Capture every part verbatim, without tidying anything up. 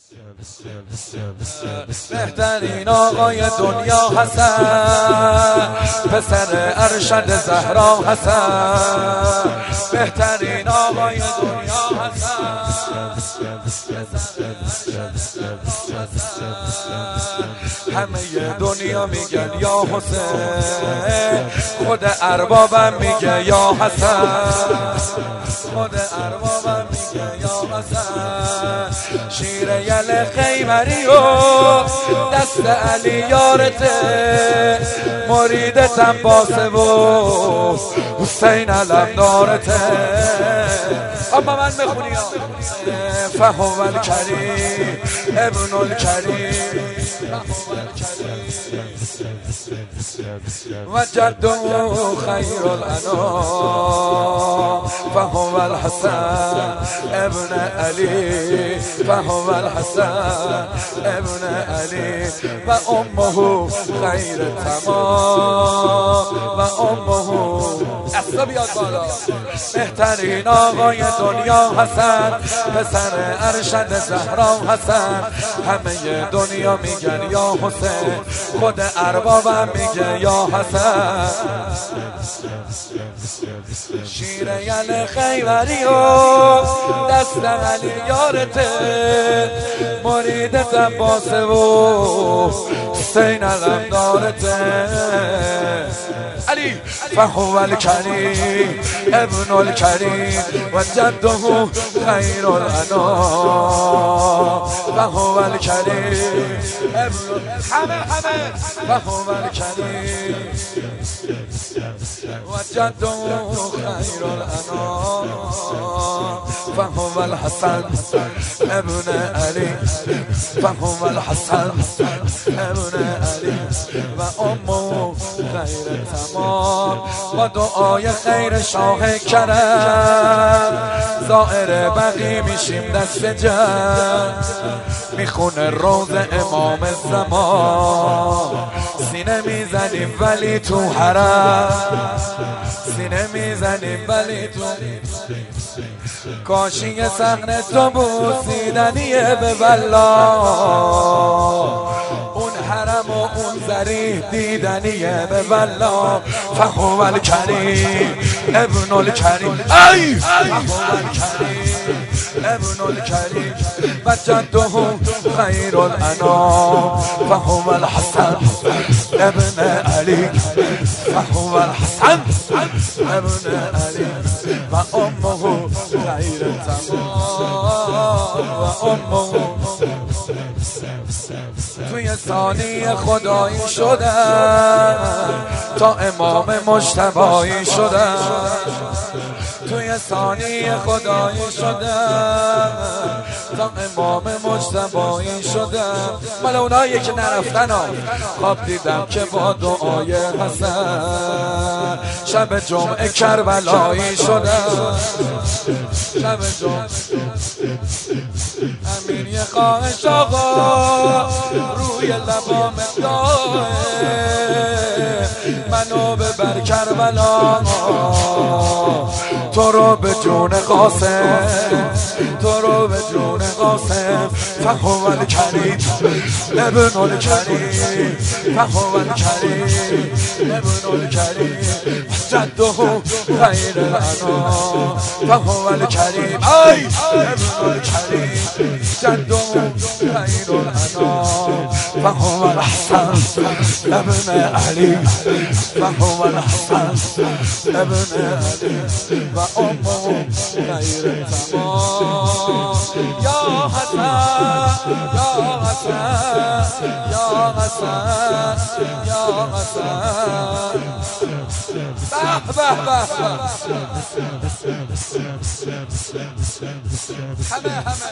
بهترین آقای دنیا حسن، پسر ارشد زهرا حسن. بهترین آقای دنیا حسن، همه دنیا میگن یا حسین، خود اربابم میگه یا حسن، خود اربابم میگه یا حسن. شیر یل خیبری و دست علی یارته، مریدتم باسه و حسین علم دارته. اما من بخونی ها فهو الکریم ابن الکریم و جده خیر الانام فهو الحسن ابن علی، فهو الحسن ابن علی و امه خیر تمام و امه اصلا بیاد بالا. بهترین آقای دنیا حسن، پسر ارشد زهرا حسن. همه دنیا میگن یا حسین، خود اربابم میگه یا حسن. شیر یل خیبری و دست علی یارته، مریدتم باسه و حسین علم دارته. علی فهو الکریم ابن الکریم و جده خیر الانام فهو الکریم ابن همه همه فهو الکریم و جده خیر الانام فهو الحسن ابن علی، فهو الحسن ابن علی و امه خیر تمام. با دعای خیر شاه کرم، زائر بقی میشیم دست جمع، میخونه روز امام زمان. سینه میزنیم ولی تو حرم، سینه میزنیم ولی تو کاشی صحنه تو بوسیدنیه به والله. اون حرم و اون ذریح دیدنیه به والله. فهو الکریم ابن الکریم ای فهو الکریم ابن الکریم و جده خیر الانام فهو الحسن ابن علی، فهو الحسن ابن علی و امه خیر تمام و امه. توی ثانی خدایی شدن تا امام مجتبی شدن، توی ثانی خدایی شدن تا امام مجتبی شدن. مال اونایی که نرفتن ها خواب دیدم که با دعای حسن شب جمعه کربلایی شدن، شب جمعه امین یه خواهش آقا روی لبام داره، منو ببر کربلا، تو رو به جون قاسم، تو رو به جون قاسم. فهو الکریم ابن الکریم فهو الکریم ابن الکریم جده خیر الانام فهو الکریم ای ابن الکریم جده خیر الانام فهو الحسن ابن علی، فهو الحسن ابن علی و امه خیر تمام. یا حسن یا حسن یا حسن یا حسن به به به همه همه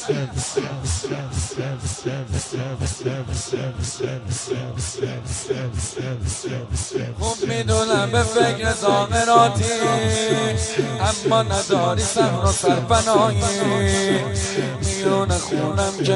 خوب میدونم به فکر زامراتی، اما نداری سهر و سرپناهی. میون خونم که